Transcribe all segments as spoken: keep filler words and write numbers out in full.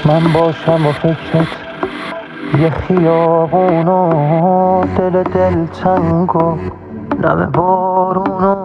من باشم و فکرت یه خیابون و دل دل تنگ و نم بارون.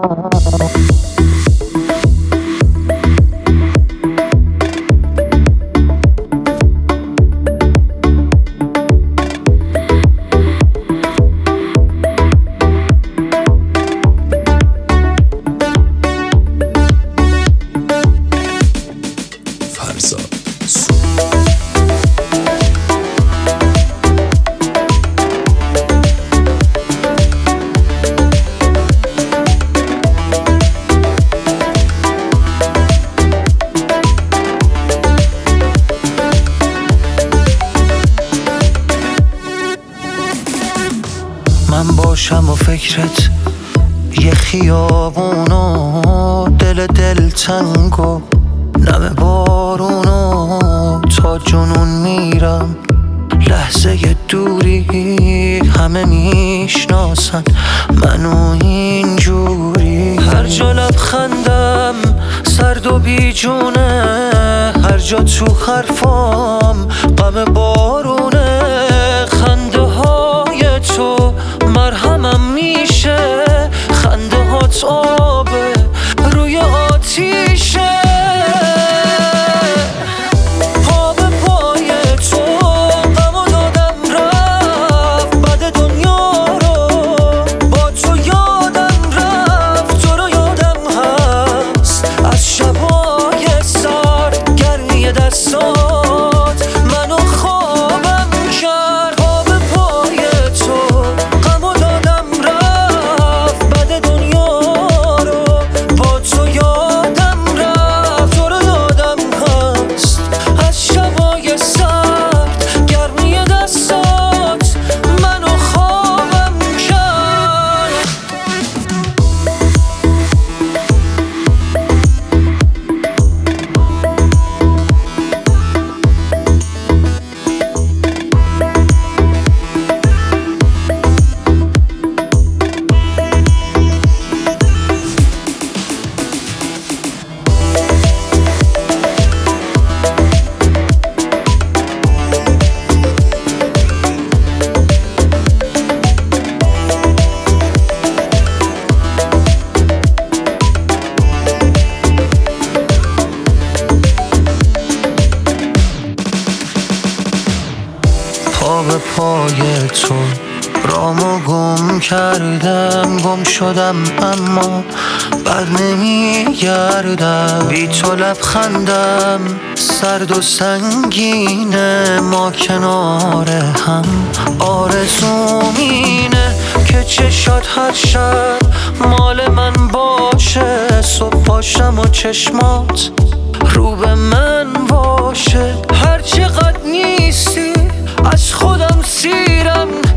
من باشم و فکرت یه خیابون و دل دل تنگ و نم بارون و تا جنون میرم لحظه دوری همه میشناسن منو اینجوری. هر جا لبخندم سرد و بیجونه، هر جا تو حرفام غم بارونه. خنده های تو مرهمم میشه، خنده هات آبه روی آتیشه. پا به پای تو غمو دادم رفت، بعد دنیا رو با تو یادم رفت. تو رو یادم هست از شبای سرد، گرمی دستات منو خوابم کرد. پا به پای تو غمو دادم رفت، بعد دنیا رو با تو یادم رفت. تو رو یادم هست از شبای سرد، گرمی دستات منو خوابم کرد. پا به پای تو رامو گم کردم، گم شدم اما بر نمیگردم. بی تو لبخندم سرد و سنگینه، ما کنار هم آرزوم اینه که چشات هر شب مال من باشه. صبح پاشم و چشمات رو به من باشه. هر چقدر نیستی از خودم سیرم،